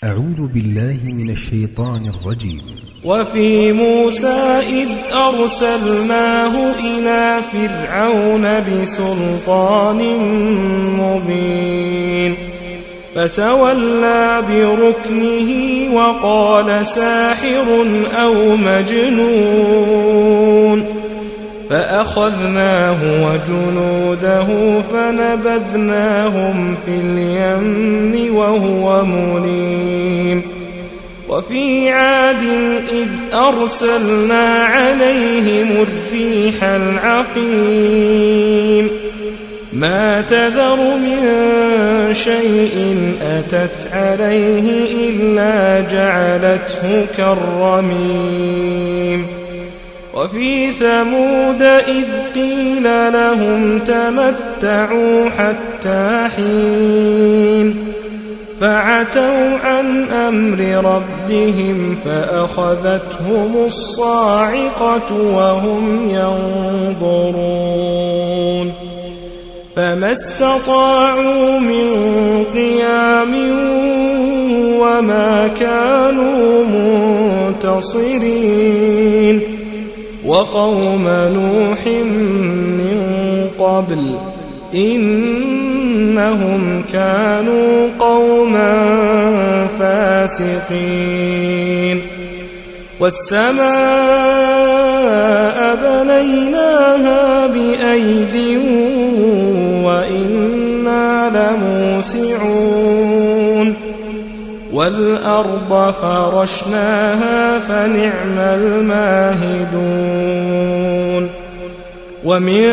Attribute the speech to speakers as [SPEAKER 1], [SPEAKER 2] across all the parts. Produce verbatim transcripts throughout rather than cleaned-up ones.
[SPEAKER 1] أعوذ بالله من الشيطان الرجيم.
[SPEAKER 2] وفي موسى إذ أرسلناه إلى فرعون بسلطان مبين فتولى بركنه وقال ساحر أو مجنون فأخذناه وجنوده فنبذناهم في اليم وهو مليم. وفي عاد إذ أرسلنا عليهم الريح العقيم ما تذر من شيء أتت عليه إلا جعلته كالرميم. وفي ثمود إذ قيل لهم تمتعوا حتى حين فعتوا عن أمر ربهم فأخذتهم الصاعقة وهم ينظرون فما استطاعوا من قيام وما كانوا منتصرين. وقوم نوح من قبل إنهم كانوا قوما فاسقين. والسماء بنيناها بأيد وإنا لموسعون والأرض فرشناها فنعم الماهدون. ومن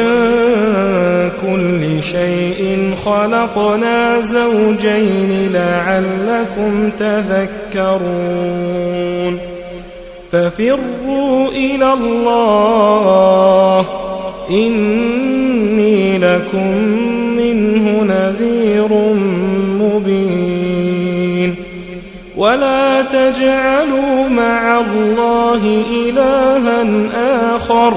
[SPEAKER 2] كل شيء خلقنا زوجين لعلكم تذكرون. ففروا إلى الله إني لكم منه نذير مبين. ولا تجعلوا مع الله إلها آخر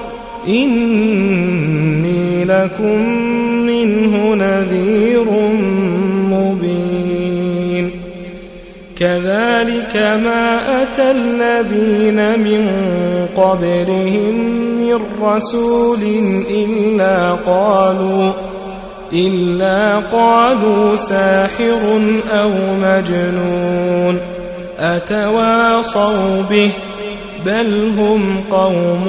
[SPEAKER 2] إني لكم منه نذير مبين. كذلك ما أتى الذين من قبلهم من رسول إلا قالوا إلا قالوا ساحر أو مجنون أتواصوا به بل هم قوم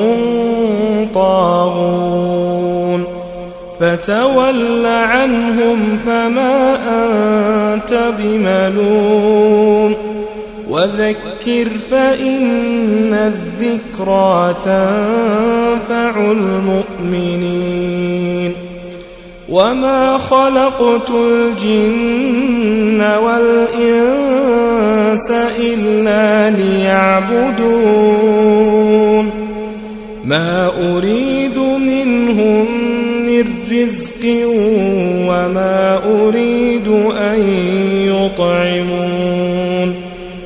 [SPEAKER 2] طاغون. فتول عنهم فما أنت بملوم وذكر فإن الذكرى تنفع المؤمنين. وما خلقت الجن والإنس إلا ليعبدون ما أريد منهم من رزق وما أريد أن يطعمون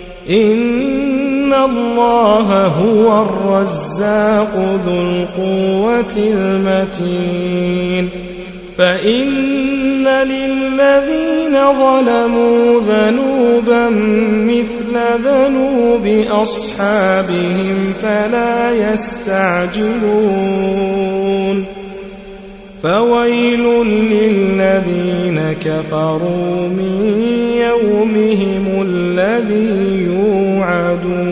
[SPEAKER 2] إن الله هو الرزاق ذو القوة المتين. فإن للذين ظلموا ذنوبا مثل ذنوب أصحابهم فلا يستعجلون. فويل للذين كفروا من يومهم الذي يوعدون.